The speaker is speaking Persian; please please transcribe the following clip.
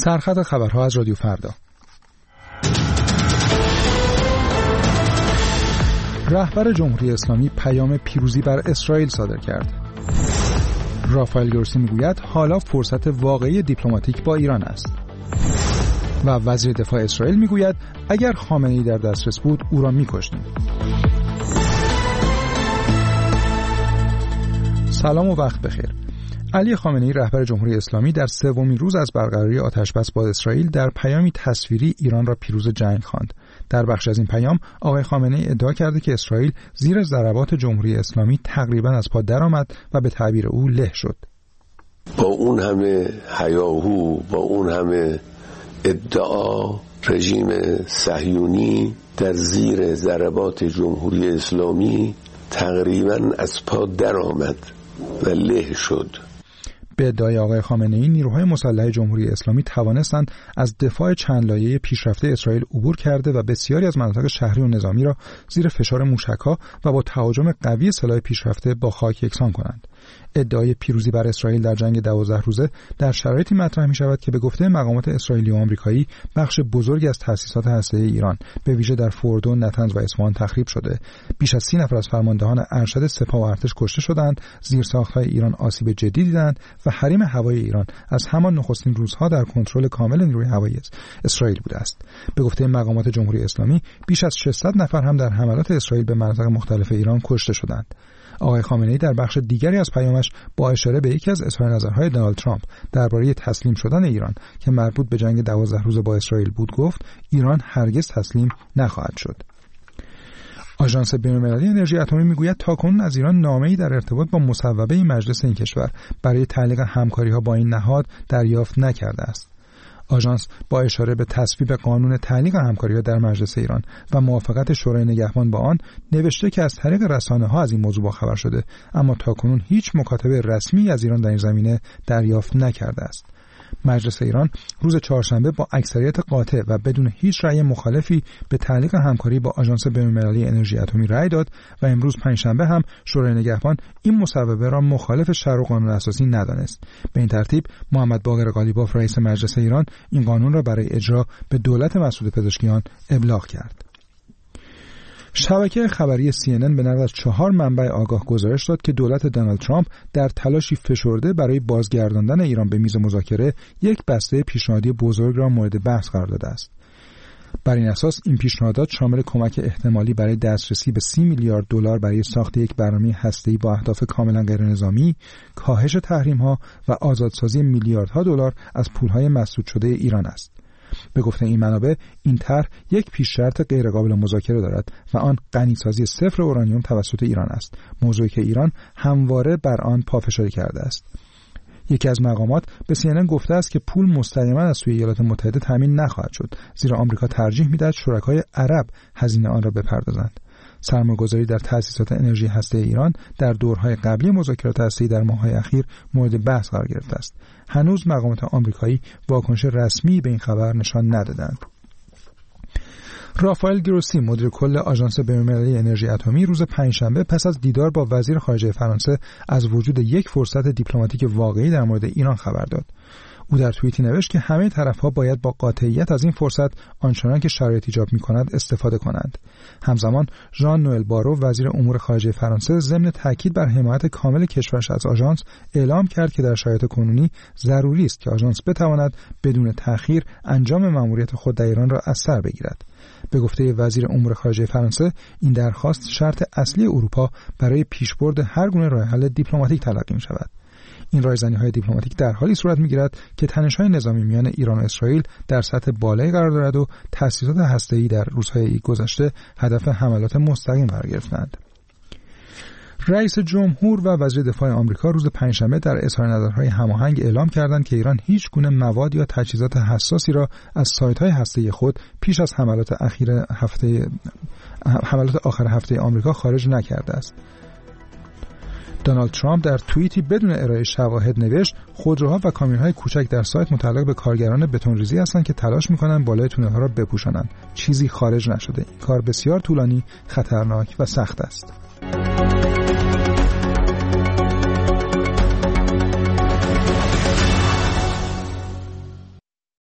سرخط خبرها از رادیو فردا. رهبر جمهوری اسلامی پیام پیروزی بر اسرائیل صادر کرد. رافائل گروسی میگوید حالا فرصت واقعی دیپلماتیک با ایران است. و وزیر دفاع اسرائیل میگوید اگر خامنه‌ای در دسترس بود او را میکشتیم. سلام و وقت بخیر. علی خامنه‌ای رهبر جمهوری اسلامی در سومین روز از برقراری آتشبس با اسرائیل در پیامی تصویری ایران را پیروز جنگ خواند. در بخش از این پیام آقای خامنه‌ای ادعا کرده که اسرائیل زیر ضربات جمهوری اسلامی تقریباً از پا درآمد و به تعبیر او له شد. با اون همه هیاهو، با اون همه ادعا، رژیم صهیونی در زیر ضربات جمهوری اسلامی تقریباً از پا درآمد و له شد. به ادعای آقای خامنه‌ای نیروهای مسلح جمهوری اسلامی توانستند از دفاع چند لایه پیشرفته اسرائیل عبور کرده و بسیاری از مناطق شهری و نظامی را زیر فشار موشک‌ها و با تهاجم قوی سلاح پیشرفته با خاک یکسان کنند. ادعای پیروزی بر اسرائیل در جنگ 12 روزه در شرایطی مطرح می‌شود که به گفته مقامات اسرائیلی و آمریکایی بخش بزرگی از تأسیسات هسته‌ای ایران به ویژه در فوردو، نتنز و اصفهان تخریب شده. بیش از 30 نفر از فرماندهان ارشد سپاه و ارتش کشته شدند، زیرساخت‌های ایران آسیب جدی دیدند و حریم هوایی ایران از همان نخستین روزها در کنترل کامل نیروی هوایی اسرائیل بوده است. به گفته مقامات جمهوری اسلامی بیش از 600 نفر هم در حملات اسرائیل به مناطق مختلف ایران کشته شدند. آقای خامنه‌ای در بخش دیگری از پیامش با اشاره به یکی از اظهار نظرهای دونالد ترامپ درباره تسلیم شدن ایران که مربوط به جنگ 12 روزه با اسرائیل بود گفت ایران هرگز تسلیم نخواهد شد. آژانس بین‌المللی انرژی اتمی میگوید تاکنون از ایران نامه‌ای در ارتباط با مصوبه مجلس این کشور برای تعلیق همکاری‌ها با این نهاد دریافت نکرده است. آژانس با اشاره به تصویب قانون تعلیق همکاری‌ها در مجلس ایران و موافقت شورای نگهبان با آن نوشته که از طریق رسانه‌ها از این موضوع باخبر شده، اما تاکنون هیچ مکاتبه رسمی از ایران در این زمینه دریافت نکرده است. مجلس ایران روز چهارشنبه با اکثریت قاطع و بدون هیچ رأی مخالفی به تعلیق همکاری با آژانس بین‌المللی انرژی اتمی رأی داد و امروز پنجشنبه هم شورای نگهبان این مصوبه را مخالف شرع و قانون اساسی ندانست. به این ترتیب محمد باقر قالیباف رئیس مجلس ایران این قانون را برای اجرا به دولت مسعود پزشکیان ابلاغ کرد. شبکه خبری CNN به نقل از 4 منبع آگاه گزارش داد که دولت دونالد ترامپ در تلاشی فشرده برای بازگرداندن ایران به میز مذاکره یک بسته پیشنهادی بزرگ را مورد بحث قرار داده است. بر این اساس این پیشنهادات شامل کمک احتمالی برای دسترسی به 30 میلیارد دلار برای ساخت یک برنامه هسته‌ای با اهداف کاملا غیرنظامی، کاهش تحریم‌ها و آزادسازی میلیاردها دلار از پول‌های مسدود شده ایران است. به گفته این منابع این طرح یک پیش شرط غیرقابل مذاکره دارد و آن غنیسازی صفر اورانیوم توسط ایران است، موضوعی که ایران همواره بر آن پافشاری کرده است. یکی از مقامات به CNN گفته است که پول مستقیما از سوی ایالات متحده تامین نخواهد شد، زیرا آمریکا ترجیح می‌دهد شرکای عرب هزینه آن را بپردازند. سرمایه‌گذاری در تأسیسات انرژی هسته ایران در دورهای قبلی مذاکرات هسته‌ای در ماه‌های اخیر مورد بحث قرار گرفته است. هنوز مقامات آمریکایی واکنش رسمی به این خبر نشان ندادند. رافائل گروسی مدیر کل آژانس بین‌المللی انرژی اتمی روز پنجشنبه پس از دیدار با وزیر خارجه فرانسه از وجود یک فرصت دیپلماتیک واقعی در مورد ایران خبر داد. او در توییتی نوشت که همه طرف‌ها باید با قاطعیت از این فرصت آنچنان که شرایط ایجاب می‌کند استفاده کنند. همزمان ژان نوئل بارو وزیر امور خارجه فرانسه ضمن تاکید بر حمایت کامل کشورش از آژانس اعلام کرد که در شرایط کنونی ضروری است که آژانس بتواند بدون تأخیر انجام مأموریت خود در ایران را از سر بگیرد. به گفته وزیر امور خارجه فرانسه این درخواست شرط اصلی اروپا برای پیشبرد هر گونه راه حل دیپلماتیک تلقی می‌شود. این رایزنی‌های دیپلماتیک در حالی صورت می‌گیرد که تنش‌های نظامی میان ایران و اسرائیل در سطح بالایی قرار دارد و تأسیسات هسته‌ای در روزهای گذشته هدف حملات مستقیم قرار گرفتند. رئیس جمهور و وزیر دفاع آمریکا روز پنجشنبه در اظهار نظرهای هماهنگ اعلام کردند که ایران هیچ گونه مواد یا تجهیزات حساسی را از سایت‌های هسته‌ای خود پیش از حملات آخر هفته آمریکا خارج نکرده است. دونالد ترامپ در توییتی بدون ارائه شواهد نوشت خودروها و کامیون‌های کوچک در سایت متعلق به کارگران بتون‌ریزی هستند که تلاش می‌کنند بالای تونل‌ها را بپوشانند. چیزی خارج نشده. این کار بسیار طولانی، خطرناک و سخت است.